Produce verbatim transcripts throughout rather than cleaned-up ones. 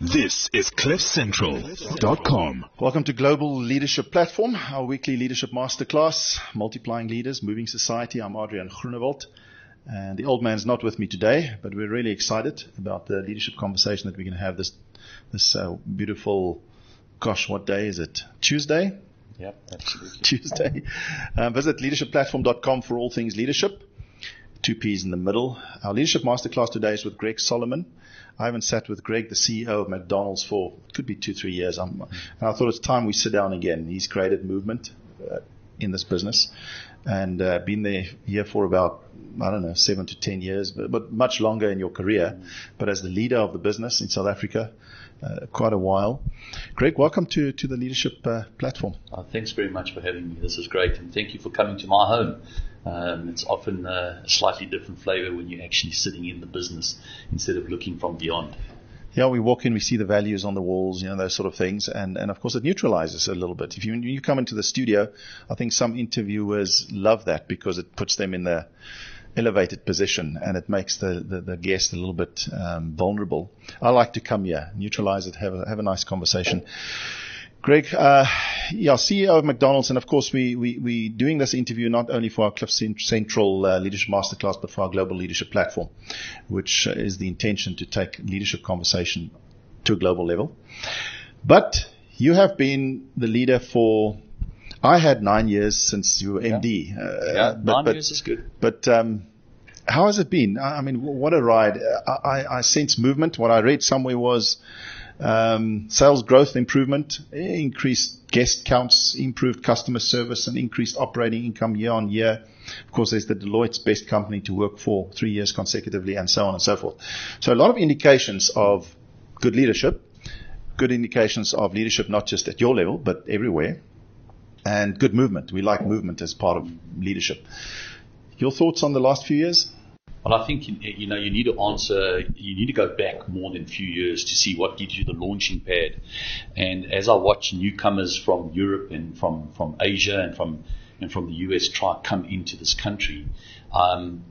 This is cliff central dot com. Welcome to Global Leadership Platform, our weekly leadership masterclass, Multiplying Leaders, Moving Society. I'm Adrian Groenewald, and the old man's not with me today, but we're really excited about the leadership conversation that we're going to have this this uh, beautiful, gosh, what day is it? Tuesday? Yep, absolutely. Tuesday. Um, visit leadership platform dot com for all things leadership. Two P's in the middle. Our leadership masterclass today is with Greg Solomon. I haven't sat with Greg, the C E O of McDonald's, for it could be two, three years. I'm, and I thought it's time we sit down again. He's created movement uh, in this business and uh, been there here for about, I don't know, seven to ten years, but, but much longer in your career. Mm. But as the leader of the business in South Africa, uh, quite a while. Greg, welcome to, to the leadership uh, platform. Uh, thanks very much for having me. This is great, and thank you for coming to my home. Um, it's often uh, a slightly different flavor when you're actually sitting in the business instead of looking from beyond. Yeah, we walk in, we see the values on the walls, you know, those sort of things, and, and of course it neutralizes a little bit. If you, when you come into the studio, I think some interviewers love that because it puts them in the elevated position and it makes the, the, the guest a little bit um, vulnerable. I like to come here, neutralize it, have a, have a nice conversation. Greg, uh, yeah, C E O of McDonald's, and of course we, we, we doing this interview not only for our Cliff Central uh, Leadership Masterclass, but for our Global Leadership Platform, which uh, is the intention to take leadership conversation to a global level. But you have been the leader for, I had nine years since you were M D. Yeah, uh, yeah but, nine but, years is good. But um, how has it been? I, I mean, what a ride. I, I, I sense movement. What I read somewhere was Um, sales growth improvement, increased guest counts, improved customer service, and increased operating income year on year. Of course, there's the Deloitte's best company to work for three years consecutively, and so on and so forth. So a lot of indications of good leadership, good indications of leadership not just at your level, but everywhere, and good movement. We like movement as part of leadership. Your thoughts on the last few years? Well, I think, you know, you need to answer, you need to go back more than a few years to see what gives you the launching pad. And as I watch newcomers from Europe and from, from Asia and from and from the U S try come into this country, um,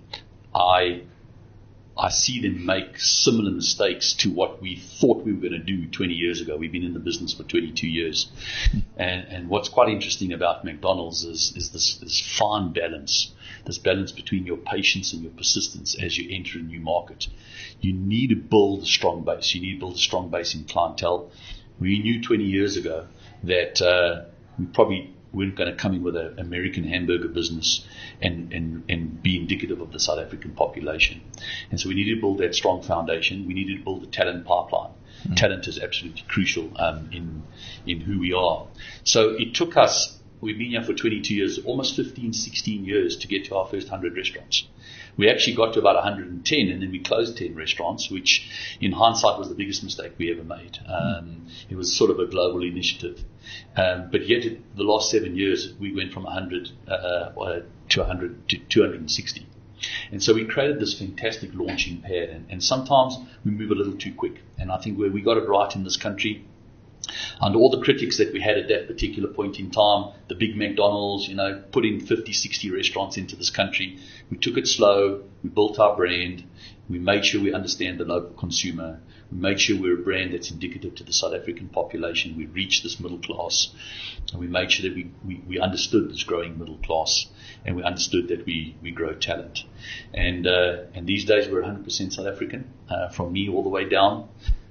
I I see them make similar mistakes to what we thought we were going to do twenty years ago. We've been in the business for twenty-two years. And, and what's quite interesting about McDonald's is, is this, this fine balance, this balance between your patience and your persistence as you enter a new market. You need to build a strong base. You need to build a strong base in clientele. We knew twenty years ago that uh, we probably weren't going to come in with an American hamburger business and, and, and be indicative of the South African population. And so we needed to build that strong foundation. We needed to build a talent pipeline. Mm-hmm. Talent is absolutely crucial um, in in who we are. So it took us, we've been here for twenty-two years, almost fifteen, sixteen years to get to our first one hundred restaurants. We actually got to about one hundred ten, and then we closed ten restaurants, which in hindsight was the biggest mistake we ever made. Um, it was sort of a global initiative. Um, but yet the last seven years, we went from one hundred uh, to one hundred to two hundred sixty. And so we created this fantastic launching pad, and, and sometimes we move a little too quick. And I think where we got it right in this country, under all the critics that we had at that particular point in time, the big McDonald's, you know, putting fifty, sixty restaurants into this country, we took it slow, we built our brand, we made sure we understand the local consumer, we made sure we're a brand that's indicative to the South African population, we reached this middle class, and we made sure that we, we, we understood this growing middle class, and we understood that we, we grow talent. And uh, and these days we're one hundred percent South African, uh, from me all the way down.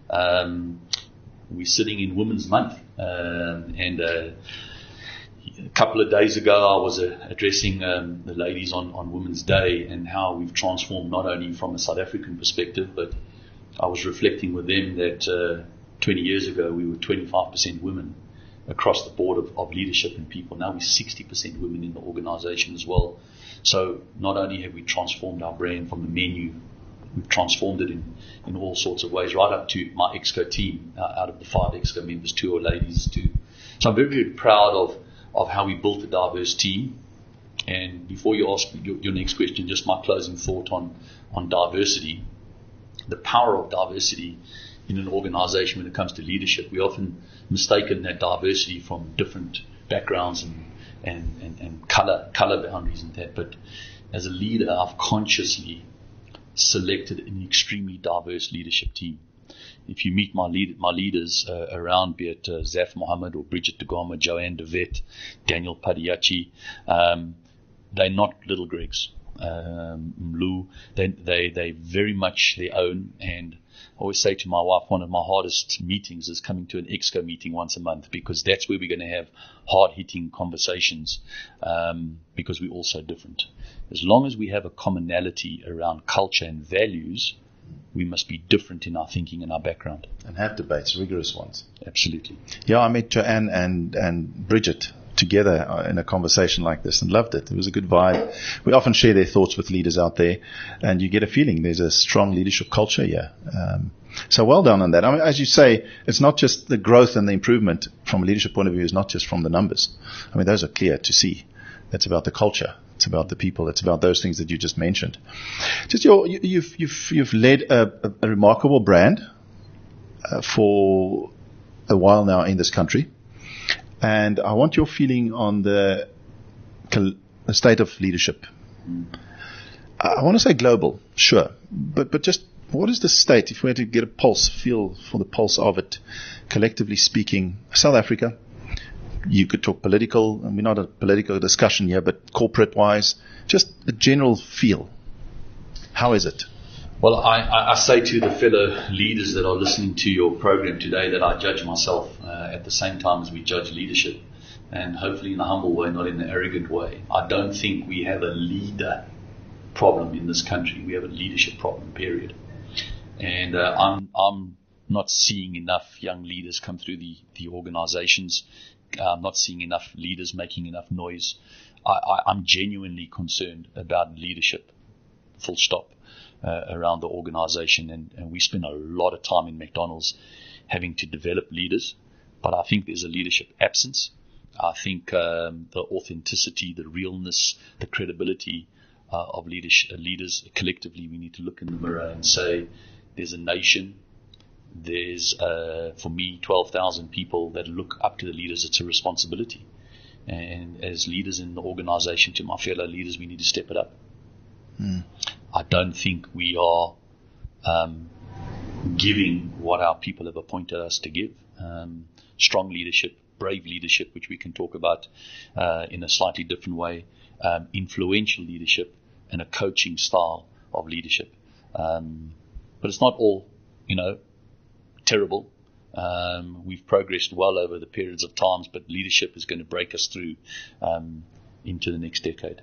Um, We're sitting in Women's Month, um, and uh, a couple of days ago I was uh, addressing um, the ladies on, on Women's Day and how we've transformed not only from a South African perspective, but I was reflecting with them that uh, twenty years ago we were twenty-five percent women across the board of, of leadership and people. Now we're sixty percent women in the organization as well. So not only have we transformed our brand from the menu, we've transformed it in, in all sorts of ways, right up to my ExCo team. Uh, out of the five ExCo members, two are ladies too. So I'm very, very proud of, of how we built a diverse team. And before you ask your, your next question, just my closing thought on, on diversity. The power of diversity in an organization when it comes to leadership. We often mistaken that diversity from different backgrounds and, and, and, and color, color boundaries and that. But as a leader, I've consciously selected an extremely diverse leadership team. if you meet my lead, my leaders uh, around, be it uh, Zaf Mohammed or Bridget Degoma, Joanne DeVet, Daniel Padiachi, um, they're not little Gregs. Um, Mlu, they, they, they very much their own. And I always say to my wife, one of my hardest meetings is coming to an EXCO meeting once a month, because that's where we're going to have hard-hitting conversations, um, because we're all so different. As long as we have a commonality around culture and values, we must be different in our thinking and our background. And have debates, rigorous ones. Absolutely. Yeah, I met Joanne and, and Bridget together in a conversation like this and loved it. It was a good vibe. We often share their thoughts with leaders out there, and you get a feeling there's a strong leadership culture here. Um, so well done on that. I mean, as you say, it's not just the growth and the improvement from a leadership point of view is not just from the numbers. I mean, those are clear to see. That's about the culture. It's about the people. It's about those things that you just mentioned. Just your, you, you've you've you've led a, a, a remarkable brand uh, for a while now in this country. And I want your feeling on the, the state of leadership. I want to say global, sure, but but just what is the state? If we had to get a pulse, feel for the pulse of it, collectively speaking, South Africa. You could talk political, and we're not a political discussion here, but corporate-wise, just a general feel. How is it? Well, I, I say to the fellow leaders that are listening to your program today that I judge myself uh, at the same time as we judge leadership, and hopefully in a humble way, not in an arrogant way. I don't think we have a leader problem in this country. We have a leadership problem, period. And uh, I'm I'm not seeing enough young leaders come through the, the organizations. I'm not seeing enough leaders making enough noise. I, I, I'm genuinely concerned about leadership, full stop. Uh, around the organization, and, and we spend a lot of time in McDonald's having to develop leaders, but I think there's a leadership absence. I think um, the authenticity, the realness, the credibility uh, of leadership, leaders collectively, we need to look in the mirror and say there's a nation, there's uh, for me twelve thousand people that look up to the leaders. It's a responsibility, and as leaders in the organization, to my fellow leaders, we need to step it up. Mm. I don't think we are um, giving what our people have appointed us to give. Um, strong leadership, brave leadership, which we can talk about uh, in a slightly different way, um, influential leadership, and a coaching style of leadership. Um, but it's not all, you know, terrible. Um, we've progressed well over the periods of times, but leadership is going to break us through um, into the next decade.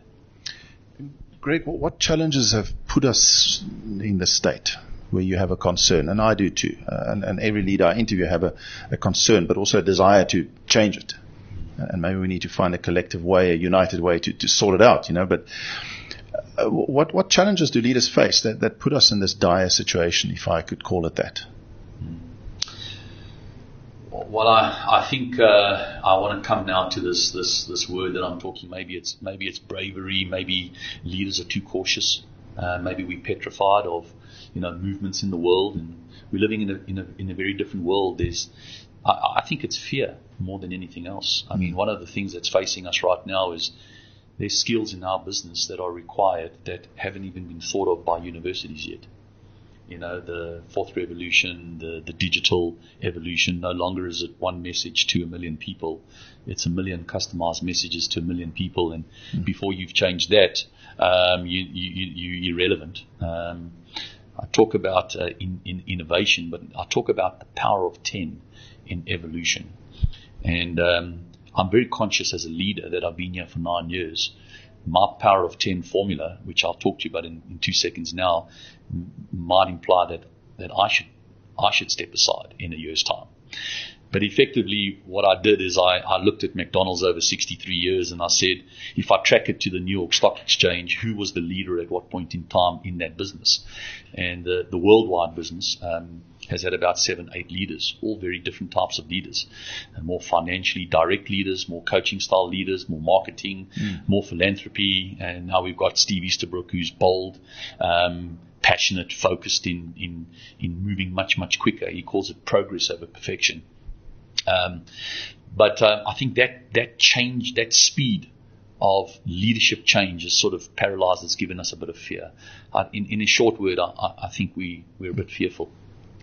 Greg, what challenges have put us in the state where you have a concern? And I do too. Uh, and, and every leader I interview have a, a concern, but also a desire to change it. And maybe we need to find a collective way, a united way to, to sort it out, you know. But uh, what what challenges do leaders face that, that put us in this dire situation, if I could call it that? Well, I, I think uh, I want to come now to this, this, this word that I'm talking. Maybe it's maybe it's bravery. Maybe leaders are too cautious. Uh, maybe we're petrified of, you know, movements in the world, and we're living in a in a in a very different world. There's, I, I think it's fear more than anything else. I mean, one of the things that's facing us right now is there's skills in our business that are required that haven't even been thought of by universities yet. You know, the fourth revolution, the, the digital evolution, no longer is it one message to a million people. It's a million customized messages to a million people. And mm. before you've changed that, um, you, you, you, you're irrelevant. Um, I talk about uh, in, in innovation, but I talk about the power of ten in evolution. And um, I'm very conscious as a leader that I've been here for nine years. My power of ten formula, which I'll talk to you about in, in two seconds now, m- might imply that, that I should I should step aside in a year's time. But effectively, what I did is I, I looked at McDonald's over sixty-three years, and I said, if I track it to the New York Stock Exchange, who was the leader at what point in time in that business? And the, the worldwide business um, has had about seven, eight leaders, all very different types of leaders. And more financially direct leaders, more coaching style leaders, more marketing, mm. more philanthropy. And now we've got Steve Easterbrook, who's bold, um, passionate, focused in, in, in moving much, much quicker. He calls it progress over perfection. Um, but uh, I think that that change, that speed of leadership change is sort of paralyzed. It's given us a bit of fear. Uh, in, in a short word, I, I think we, we're a bit fearful.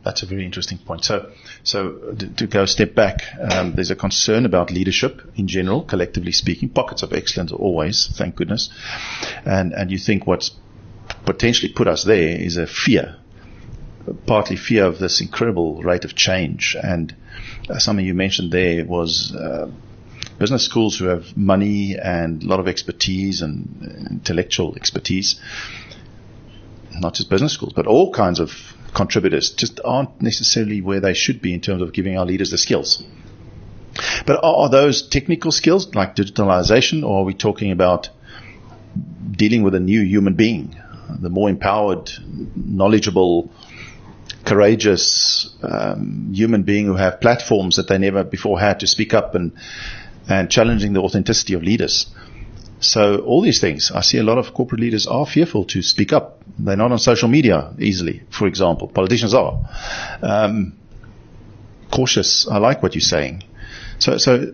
That's a very interesting point. So, so to, to go a step back, um, there's a concern about leadership in general, collectively speaking. Pockets of excellence always, thank goodness. And and you think what's potentially put us there is a fear, partly fear of this incredible rate of change. And uh, something you mentioned there was uh, business schools who have money and a lot of expertise and intellectual expertise. Not just business schools, but all kinds of contributors just aren't necessarily where they should be in terms of giving our leaders the skills. But are, are those technical skills like digitalization, or are we talking about dealing with a new human being, the more empowered, knowledgeable, courageous um, human being who have platforms that they never before had to speak up and, and challenging the authenticity of leaders? So all these things, I see a lot of corporate leaders are fearful to speak up. They're not on social media easily, for example. Politicians are. Um, cautious. I like what you're saying. So, so,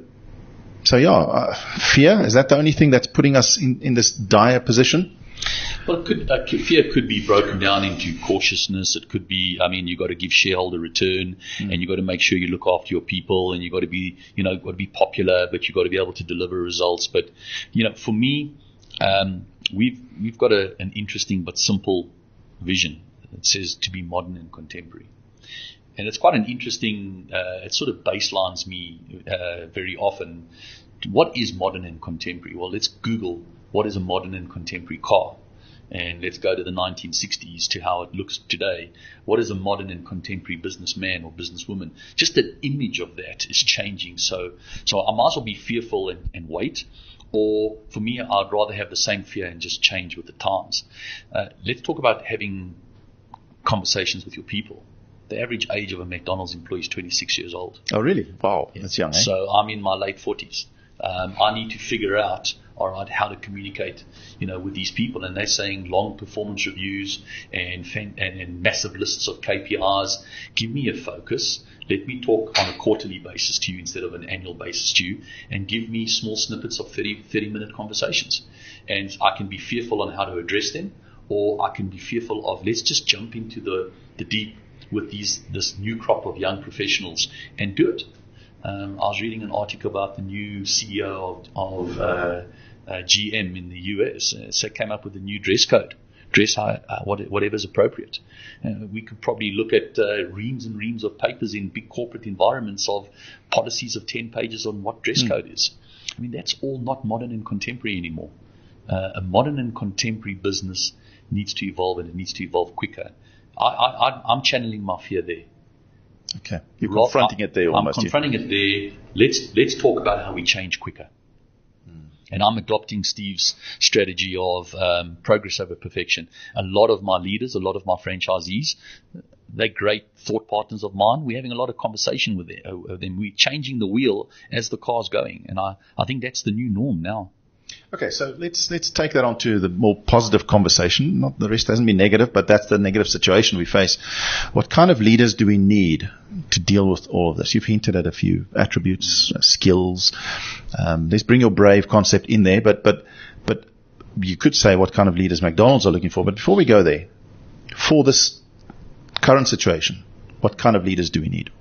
so yeah, uh, fear, is that the only thing that's putting us in, in this dire position? Well, it could, uh, fear could be broken down into cautiousness. It could be, I mean, you've got to give shareholder return, mm. and you've got to make sure you look after your people, and you've got to be, you know, got to be popular, but you've got to be able to deliver results. But, you know, for me, um, we've we've got a, an interesting but simple vision. It says to be modern and contemporary. And it's quite an interesting, uh, it sort of baselines me uh, very often. What is modern and contemporary? Well, let's Google what is a modern and contemporary car. And let's go to the nineteen sixties to how it looks today. What is a modern and contemporary businessman or businesswoman? Just the image of that is changing. So so I might as well be fearful and, and wait. Or for me, I'd rather have the same fear and just change with the times. Uh, let's talk about having conversations with your people. The average age of a McDonald's employee is twenty-six years old. Oh, really? Wow, that's young, eh? So I'm in my late forties. Um, I need to figure out, all right, how to communicate, you know, with these people. And they're saying long performance reviews and, fan- and, and massive lists of K P Is. Give me a focus. Let me talk on a quarterly basis to you instead of an annual basis to you, and give me small snippets of thirty, thirty minute conversations. And I can be fearful on how to address them, or I can be fearful of, let's just jump into the, the deep with these this new crop of young professionals and do it. Um, I was reading an article about the new C E O of, of uh, uh, G M in the U S. Uh, so it came up with a new dress code, dress how, uh, whatever is appropriate. Uh, we could probably look at uh, reams and reams of papers in big corporate environments of policies of ten pages on what dress mm. code is. I mean, that's all not modern and contemporary anymore. Uh, a modern and contemporary business needs to evolve, and it needs to evolve quicker. I, I, I'm channeling my fear there. Okay, you're confronting it there almost. I'm confronting it there. Let's let's talk about how we change quicker. Mm. And I'm adopting Steve's strategy of um, progress over perfection. A lot of my leaders, a lot of my franchisees, they're great thought partners of mine. We're having a lot of conversation with them. We're changing the wheel as the car's going, and I, I think that's the new norm now. Okay, so let's let's take that on to the more positive conversation. Not the rest hasn't been negative, but that's the negative situation we face. What kind of leaders do we need to deal with all of this? You've hinted at a few attributes, uh, skills. Um, let's bring your brave concept in there, but but but you could say what kind of leaders McDonald's are looking for. But before we go there, for this current situation, what kind of leaders do we need?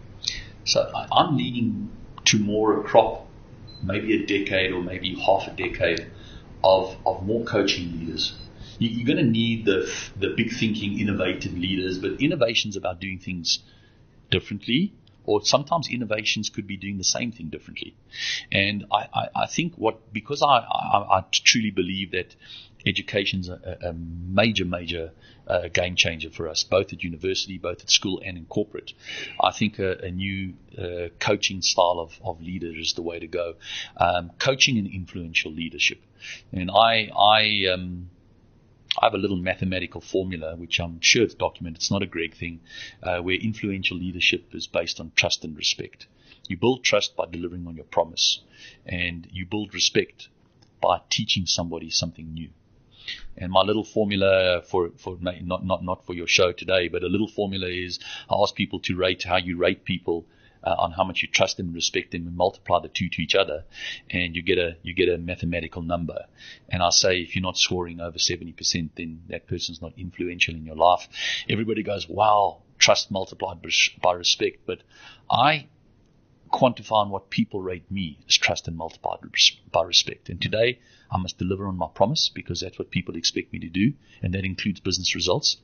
So I'm leaning to more a crop, maybe a decade or maybe half a decade of, of more coaching leaders. You, you're going to need the the big thinking, innovative leaders, but innovation's about doing things differently, or sometimes innovations could be doing the same thing differently. And I, I, I think what, because I, I, I truly believe that education's a, a major, major uh, game changer for us, both at university, both at school and in corporate. I think a, a new uh, coaching style of, of leader is the way to go. Um, coaching and influential leadership. And I, I, um, I have a little mathematical formula, which I'm sure it's documented. It's not a Greg thing, uh, where influential leadership is based on trust and respect. You build trust by delivering on your promise, and you build respect by teaching somebody something new. And my little formula for, for not, not, not for your show today, but a little formula is I ask people to rate how you rate people uh, on how much you trust them and respect them, and multiply the two to each other, and you get a, you get a mathematical number. And I say, if you're not scoring over seventy percent, then that person's not influential in your life. Everybody goes, wow, trust multiplied by respect. But I quantify on what people rate me as trust and multiplied by respect. And today I must deliver on my promise, because that's what people expect me to do, and that includes business results.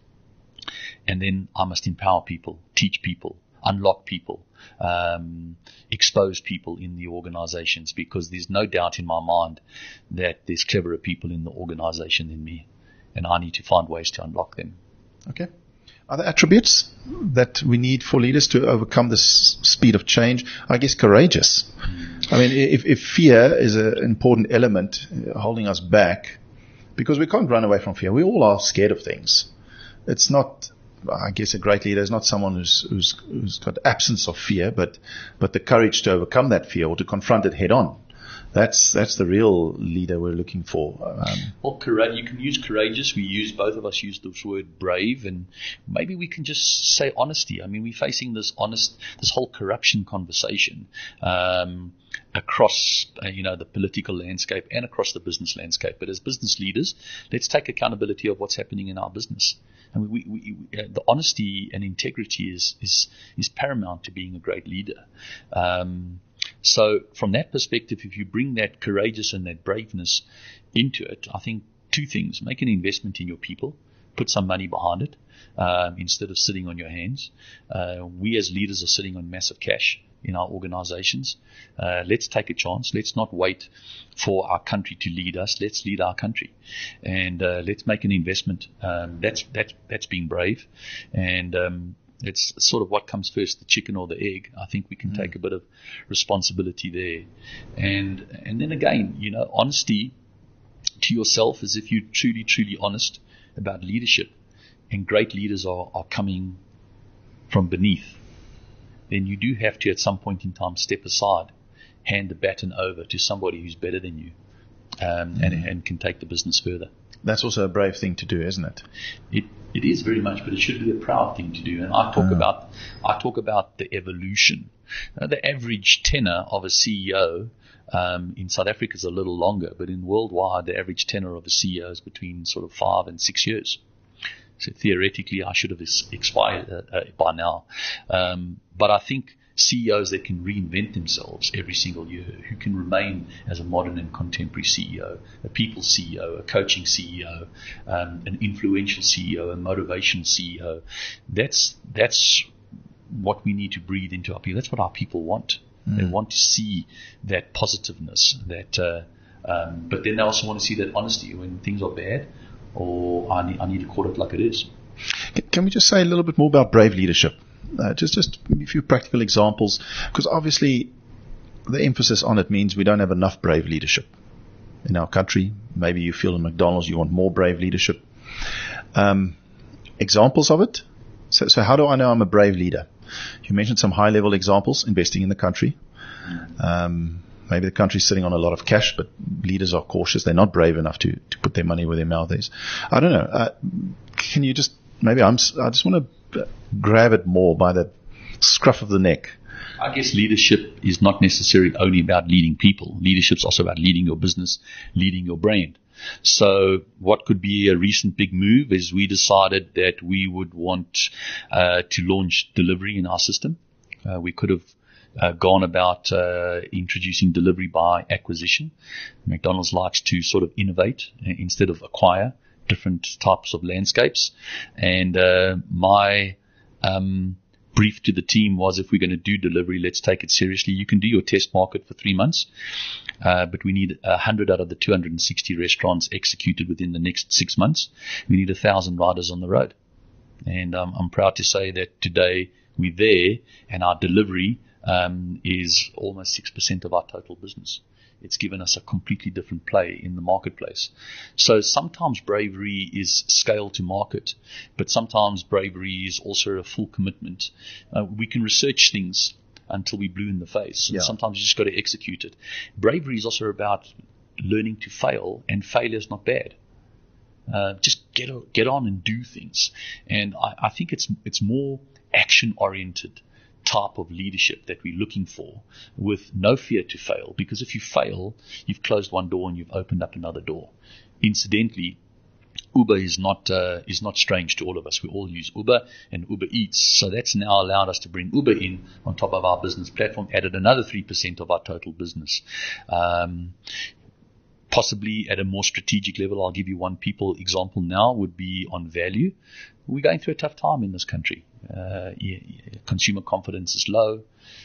And then I must empower people, teach people, unlock people, um, expose people in the organizations, because there's no doubt in my mind that there's cleverer people in the organization than me, and I need to find ways to unlock them. Okay. Are there attributes that we need for leaders to overcome this speed of change? I guess courageous. Mm. I mean, if, if fear is an important element holding us back, because we can't run away from fear. We all are scared of things. It's not, I guess a great leader is not someone who's, who's, who's got absence of fear, but, but the courage to overcome that fear or to confront it head on. That's that's the real leader we're looking for. Um, well, courage, you can use courageous. We use both of us use this word brave, and maybe we can just say honesty. I mean, we're facing this honest, this whole corruption conversation um, across, uh, you know, the political landscape and across the business landscape. But as business leaders, let's take accountability of what's happening in our business. I mean, we, we, we, uh, the honesty and integrity is is is paramount to being a great leader. Um, So from that perspective, if you bring that courageous and that braveness into it, I think two things. Make an investment in your people. Put some money behind it um, instead of sitting on your hands. Uh, we as leaders are sitting on massive cash in our organizations. Uh, let's take a chance. Let's not wait for our country to lead us. Let's lead our country. And uh, let's make an investment. Um, that's, that's, that's being brave. And um It's sort of what comes first, the chicken or the egg. I think we can mm. take a bit of responsibility there. And and then again, you know, honesty to yourself is if you're truly, truly honest about leadership, and great leaders are, are coming from beneath, then you do have to at some point in time step aside, hand the baton over to somebody who's better than you um, mm. and, and can take the business further. That's also a brave thing to do, isn't it? It it is very much, but it should be a proud thing to do. And I talk uh. about I talk about the evolution. Uh, the average tenure of a C E O um, in South Africa is a little longer, but in worldwide, the average tenure of a C E O is between sort of five and six years. So theoretically, I should have expired uh, uh, by now. Um, but I think C E Os that can reinvent themselves every single year, who can remain as a modern and contemporary C E O, a people C E O, a coaching C E O, um, an influential C E O, a motivational C E O. That's that's what we need to breathe into our people. That's what our people want. Mm. They want to see that positiveness, that, uh, um, but then they also want to see that honesty when things are bad, or I need, I need to call it like it is. Can we just say a little bit more about brave leadership? Uh, just just a few practical examples, because obviously the emphasis on it means we don't have enough brave leadership in our country. Maybe you feel in McDonald's you want more brave leadership. Um, examples of it. So, so how do I know I'm a brave leader? You mentioned some high-level examples, investing in the country. Um, maybe the country's sitting on a lot of cash, but leaders are cautious. They're not brave enough to, to put their money where their mouth is. I don't know. Uh, can you just, maybe I'm, I just want to grab it more by the scruff of the neck. I guess leadership is not necessarily only about leading people. Leadership's also about leading your business, leading your brand. So what could be a recent big move is we decided that we would want uh, to launch delivery in our system. Uh, we could have uh, gone about uh, introducing delivery by acquisition. McDonald's likes to sort of innovate instead of acquire different types of landscapes. And uh, my um, brief to the team was, if we're going to do delivery, let's take it seriously. You can do your test market for three months, uh, but we need one hundred out of the two hundred sixty restaurants executed within the next six months. We need one thousand riders on the road. And um, I'm proud to say that today we're there, and our delivery um, is almost six percent of our total business. It's given us a completely different play in the marketplace. So sometimes bravery is scale to market, but sometimes bravery is also a full commitment. Uh, we can research things until we're blue in the face, and yeah. sometimes you just got to execute it. Bravery is also about learning to fail, and failure is not bad. Uh, just get get on and do things. And I, I think it's it's more action-oriented type of leadership that we're looking for, with no fear to fail, because if you fail, you've closed one door and you've opened up another door. Incidentally, Uber is not uh, is not strange to all of us. We all use Uber and Uber Eats. So that's now allowed us to bring Uber in on top of our business platform, added another three percent of our total business. Um, possibly at a more strategic level, I'll give you one people example now, would be on value. We're going through a tough time in this country. Uh, yeah, yeah, consumer confidence is low.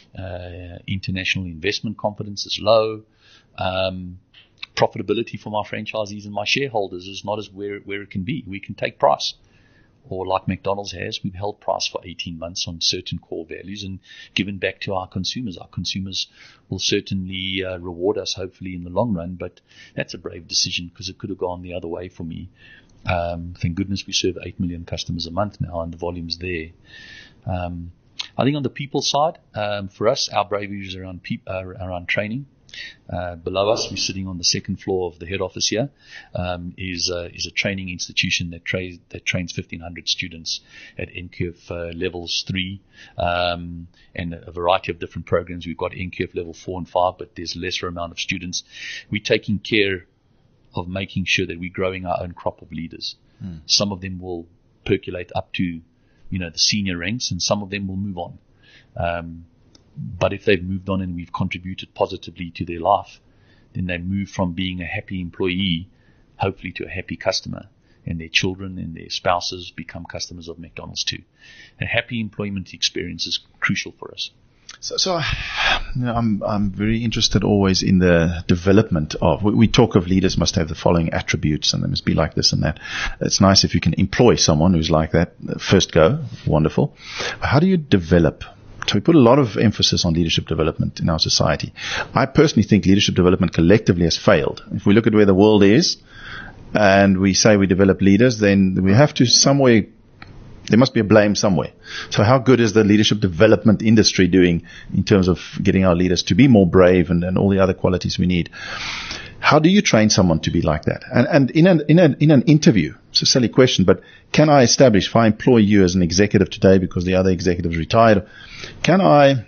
Uh, international investment confidence is low. Um, profitability from our franchisees and my shareholders is not as where, where it can be. We can take price. Or like McDonald's has, we've held price for eighteen months on certain core values and given back to our consumers. Our consumers will certainly uh, reward us, hopefully, in the long run, but that's a brave decision because it could have gone the other way for me. Um, thank goodness we serve eight million customers a month now and the volume's there. Um, I think on the people side, um, for us, our bravery is around, peop- uh, around training. Uh, below us, we're sitting on the second floor of the head office here, um, is, uh, is a training institution that, tra- that trains fifteen hundred students at N Q F uh, levels three, um, and a variety of different programs. We've got N Q F level four and five, but there's a lesser amount of students. We're taking care of making sure that we're growing our own crop of leaders. Mm. Some of them will percolate up to, you know, the senior ranks, and some of them will move on. Um, But if they've moved on and we've contributed positively to their life, then they move from being a happy employee, hopefully, to a happy customer. And their children and their spouses become customers of McDonald's too. A happy employment experience is crucial for us. So, so you know, I'm I'm very interested always in the development of. We, we talk of leaders must have the following attributes, and they must be like this and that. It's nice if you can employ someone who's like that. First go, wonderful. How do you develop? So we put a lot of emphasis on leadership development in our society. I personally think leadership development collectively has failed. If we look at where the world is, and we say we develop leaders, then we have to some way. There must be a blame somewhere. So how good is the leadership development industry doing in terms of getting our leaders to be more brave and, and all the other qualities we need? How do you train someone to be like that? And, and in an, in an, in an interview, it's a silly question, but can I establish, if I employ you as an executive today because the other executives retired, can I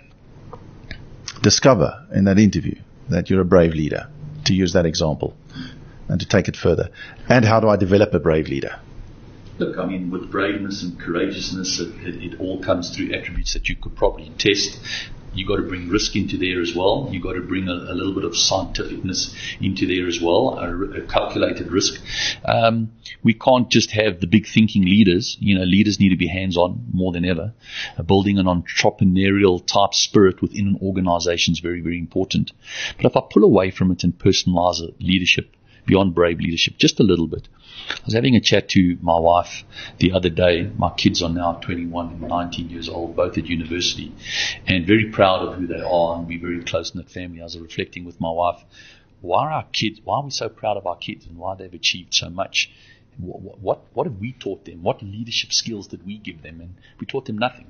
discover in that interview that you're a brave leader, to use that example, and to take it further? And how do I develop a brave leader? Look, I mean, with braveness and courageousness, it, it, it all comes through attributes that you could probably test. You've got to bring risk into there as well. You've got to bring a, a little bit of scientificness into there as well, a, a calculated risk. Um, we can't just have the big thinking leaders. You know, leaders need to be hands-on more than ever. Uh, building an entrepreneurial type spirit within an organization is very, very important. But if I pull away from it and personalize leadership, beyond brave leadership, just a little bit. I was having a chat to my wife the other day. My kids are now twenty-one and nineteen years old, both at university, and very proud of who they are, and we're very close-knit family. I was reflecting with my wife, why are our kids, why are we so proud of our kids and why they've achieved so much? What, what, what have we taught them? What leadership skills did we give them? And we taught them nothing.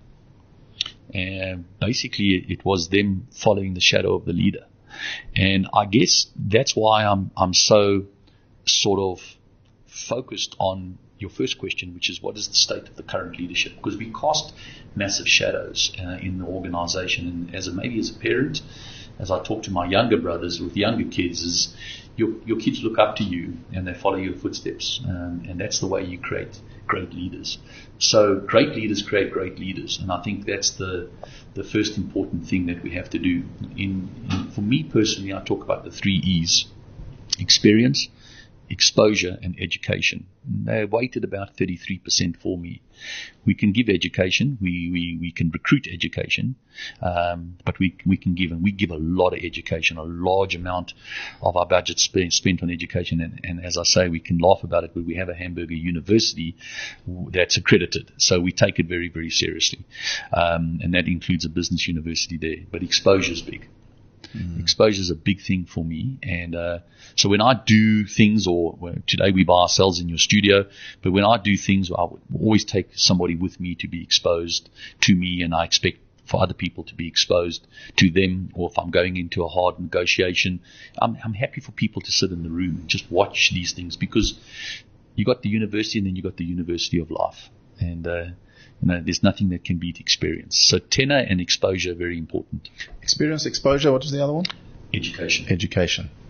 And basically it was them following the shadow of the leader. And I guess that's why I'm I'm so sort of focused on your first question, which is what is the state of the current leadership? Because we cast massive shadows uh, in the organization. And as a, maybe as a parent, as I talk to my younger brothers with younger kids, is your your kids look up to you and they follow your footsteps. Um, and that's the way you create great leaders. So great leaders create great leaders. And I think that's the the first important thing that we have to do. In, in for me personally, I talk about the three E's: experience, exposure, and education. They weighted about thirty-three percent for me. We can give education, we, we, we can recruit education, um, but we we can give, and we give a lot of education, a large amount of our budget spent, spent on education. And, and as I say, we can laugh about it, but we have a Hamburger university that's accredited. So we take it very, very seriously. Um, and that includes a business university there. But exposure is big. Mm. Exposure is a big thing for me. And uh, so when I do things, or well, today we buy ourselves in your studio, but when I do things, I would always take somebody with me to be exposed to me, and I expect for other people to be exposed to them. Or if I'm going into a hard negotiation, I'm, I'm happy for people to sit in the room and just watch these things, because you got the university and then you got the University of Life. And uh, you know, there's nothing that can beat experience. So tenor and exposure are very important. Experience, exposure, what was the other one? Education. Education.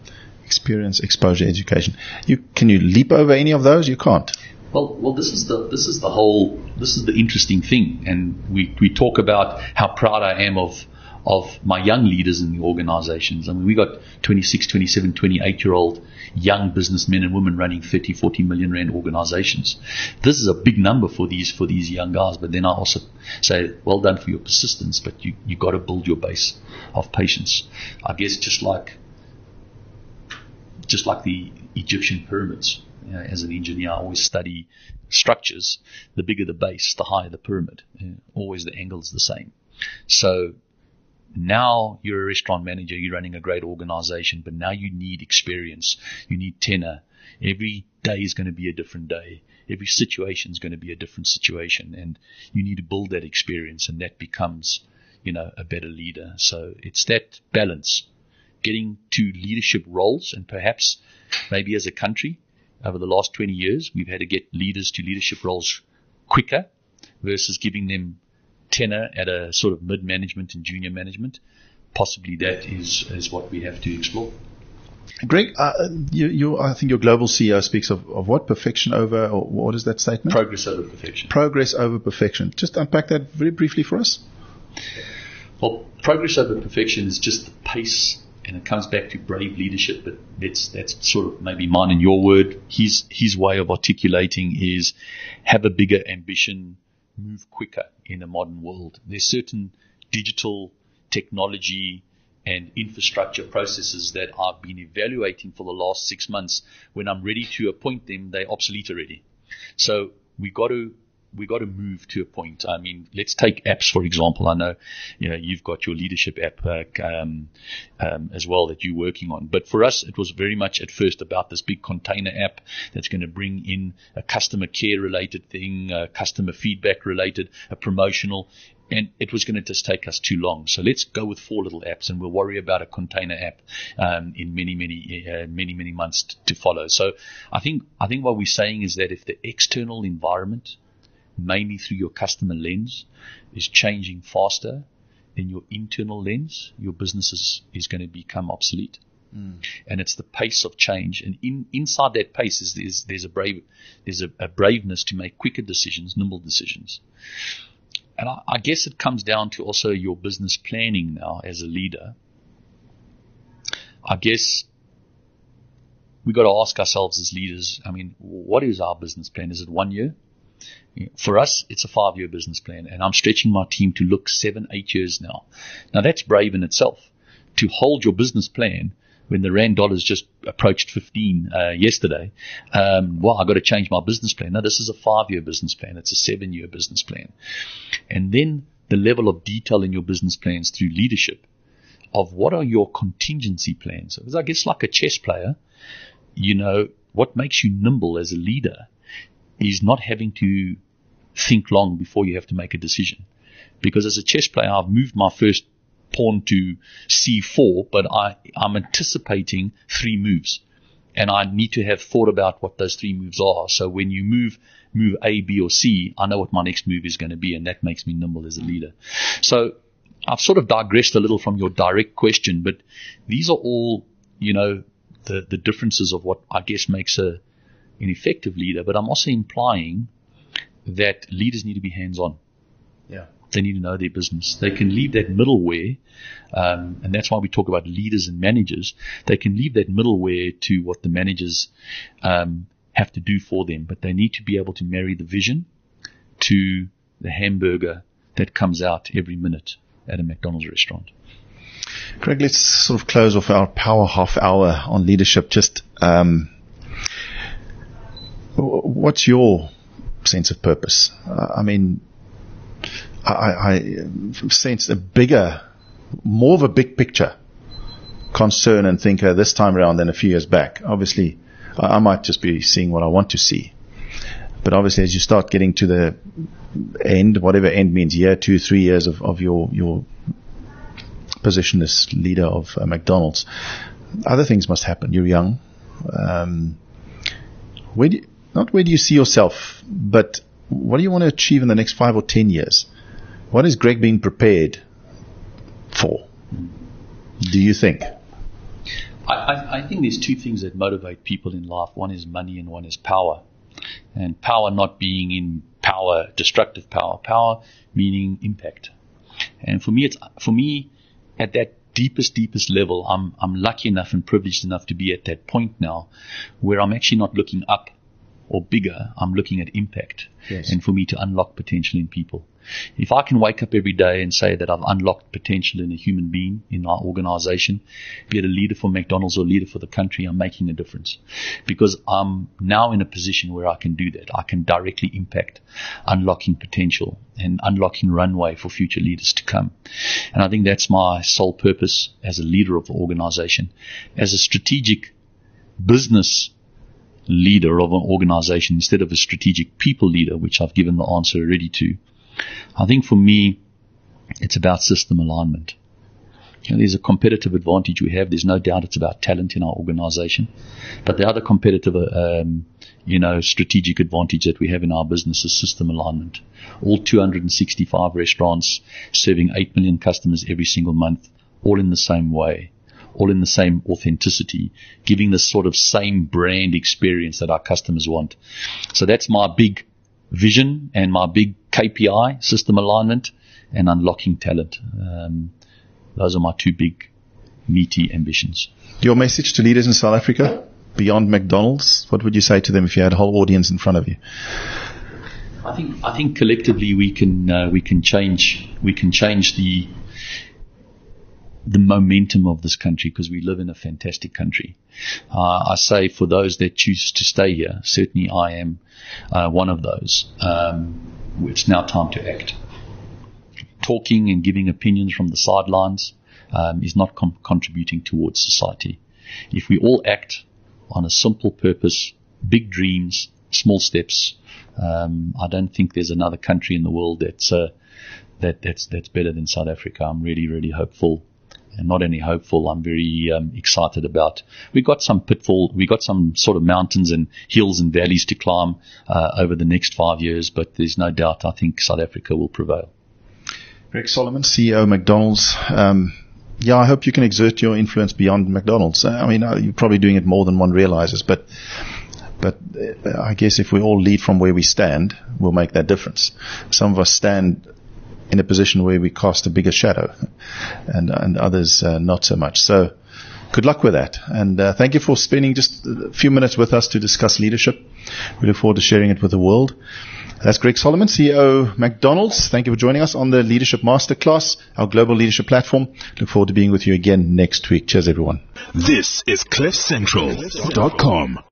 Experience, exposure, education. You can you leap over any of those? You can't. Well, well, this is the this is the whole this is the interesting thing, and we we talk about how proud I am of of my young leaders in the organizations. I mean, we got twenty-six, twenty-seven, twenty-eight year old young businessmen and women running thirty, forty million rand organizations. This is a big number for these for these young guys. But then I also say, well done for your persistence, but you you got to build your base of patience. I guess just like just like the Egyptian pyramids. You know, as an engineer, I always study structures. The bigger the base, the higher the pyramid. You know, always the angle is the same. So now you're a restaurant manager, you're running a great organization, but now you need experience. You need tenure. Every day is going to be a different day. Every situation is going to be a different situation, and you need to build that experience, and that becomes, you know, a better leader. So it's that balance, getting to leadership roles, and perhaps maybe as a country, over the last twenty years, we've had to get leaders to leadership roles quicker versus giving them tenure at a sort of mid-management and junior management. Possibly that is, is what we have to explore. Greg, uh, you, you, I think your global C E O speaks of, of what? Perfection over, or what is that statement? Progress over perfection. Progress over perfection. Just unpack that very briefly for us. Well, progress over perfection is just the pace. And it comes back to brave leadership, but that's that's sort of maybe mine and your word. His his way of articulating is have a bigger ambition, move quicker in a modern world. There's certain digital technology and infrastructure processes that I've been evaluating for the last six months. When I'm ready to appoint them, they're obsolete already. So we got to we got to move to a point. I mean, let's take apps, for example. I know, you know, you've got your leadership app uh, um, um, as well that you're working on. But for us, it was very much at first about this big container app that's going to bring in a customer care related thing, a customer feedback related, a promotional, and it was going to just take us too long. So let's go with four little apps, and we'll worry about a container app um, in many, many, uh, many, many months t- to follow. So I think I think what we're saying is that if the external environment, mainly through your customer lens, is changing faster than your internal lens, your business is, is going to become obsolete. Mm. And it's the pace of change. And in, inside that pace is there's, there's a brave there's a, a braveness to make quicker decisions, nimble decisions. And I, I guess it comes down to also your business planning now as a leader. I guess we got to ask ourselves as leaders, I mean, what is our business plan? Is it one year? For us, it's a five-year business plan, and I'm stretching my team to look seven, eight years now. Now, that's brave in itself. To hold your business plan when the rand dollars just approached fifteen uh, yesterday, um, well, I've got to change my business plan. No, this is a five-year business plan. It's a seven-year business plan. And then the level of detail in your business plans through leadership of what are your contingency plans. Because I guess like a chess player, you know, what makes you nimble as a leader is not having to think long before you have to make a decision. Because as a chess player, I've moved my first pawn to c four, but I, I'm anticipating three moves. And I need to have thought about what those three moves are. So when you move, move A, B, or C, I know what my next move is going to be, and that makes me nimble as a leader. So I've sort of digressed a little from your direct question, but these are all, you know, the, the differences of what I guess makes a an effective leader, but I'm also implying that leaders need to be hands-on. Yeah. They need to know their business. They can leave that middleware, um, and that's why we talk about leaders and managers. They can leave that middleware to what the managers um, have to do for them, but they need to be able to marry the vision to the hamburger that comes out every minute at a McDonald's restaurant. Greg, let's sort of close off our power half hour on leadership. Just um, what's your sense of purpose? Uh, I mean, I, I sense a bigger, more of a big picture concern and thinker this time around than a few years back. Obviously, I, I might just be seeing what I want to see. But obviously, as you start getting to the end, whatever end means, year, two, three years of, of your, your position as leader of uh, McDonald's, other things must happen. You're young. Um, where do you, not where do you see yourself, but what do you want to achieve in the next five or ten years? What is Greg being prepared for, do you think? I, I, I think there's two things that motivate people in life. One is money and one is power. And power not being in power, destructive power. Power meaning impact. And for me, it's, for me, at that deepest, deepest level, I'm, I'm lucky enough and privileged enough to be at that point now where I'm actually not looking up or bigger. I'm looking at impact. Yes. And for me to unlock potential in people. If I can wake up every day and say that I've unlocked potential in a human being, in our organization, be it a leader for McDonald's or a leader for the country, I'm making a difference. Because I'm now in a position where I can do that. I can directly impact unlocking potential and unlocking runway for future leaders to come. And I think that's my sole purpose as a leader of the organization. As a strategic business leader of an organization instead of a strategic people leader, which I've given the answer already to, I think for me, it's about system alignment. You know, there's a competitive advantage we have. There's no doubt it's about talent in our organization. But the other competitive, um, you know, strategic advantage that we have in our business is system alignment. All two hundred sixty-five restaurants serving eight million customers every single month, all in the same way, all in the same authenticity, giving the sort of same brand experience that our customers want. So that's my big vision and my big K P I, system alignment and unlocking talent. Um, those are my two big, meaty ambitions. Your message to leaders in South Africa, beyond McDonald's, what would you say to them if you had a whole audience in front of you? I think I think collectively we can uh, we can change we can change the the momentum of this country because we live in a fantastic country. Uh, I say for those that choose to stay here, certainly I am uh, one of those. Um, it's now time to act. Talking and giving opinions from the sidelines um, is not com- contributing towards society. If we all act on a simple purpose, big dreams, small steps, um, I don't think there's another country in the world that's uh, that that's that's better than South Africa. I'm really, really hopeful. And not only hopeful, I'm very um, excited about. We got some pitfall, we got some sort of mountains and hills and valleys to climb uh, over the next five years, but there's no doubt I think South Africa will prevail. Greg Solomon, C E O of McDonald's. Um, yeah, I hope you can exert your influence beyond McDonald's. I mean, you're probably doing it more than one realizes, but but I guess if we all lead from where we stand, we'll make that difference. Some of us stand in a position where we cast a bigger shadow, and and others uh, not so much. So good luck with that. And uh, thank you for spending just a few minutes with us to discuss leadership. We look forward to sharing it with the world. That's Greg Solomon, C E O McDonald's. Thank you for joining us on the Leadership Masterclass, our global leadership platform. Look forward to being with you again next week. Cheers, everyone. This is cliff central dot com.